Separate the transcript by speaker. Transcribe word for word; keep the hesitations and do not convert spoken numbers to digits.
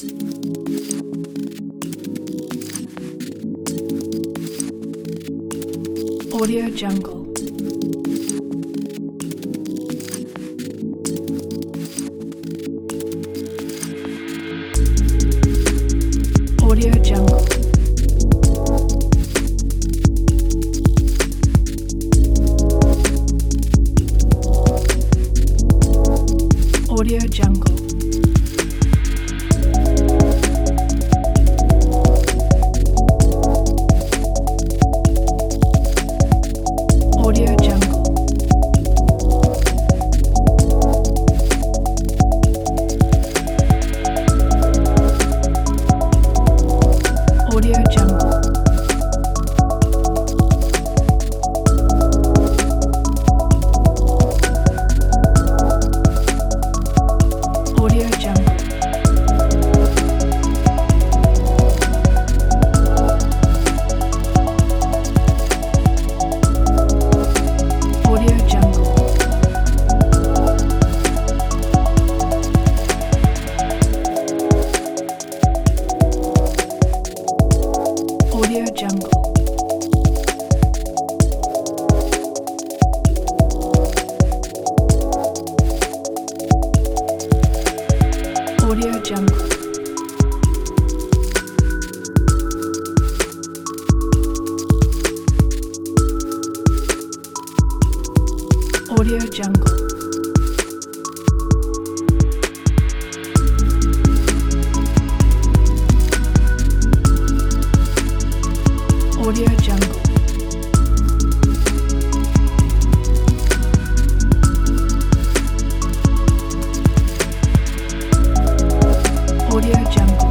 Speaker 1: Audio Jungle. Audio Jungle. Audio Jungle. Audio Jungle. Audio Jungle. Audio Jungle. Audio Jungle. Audio Jungle. Audio Jungle. Audio Jungle. Audio Jungle. Audio Jungle.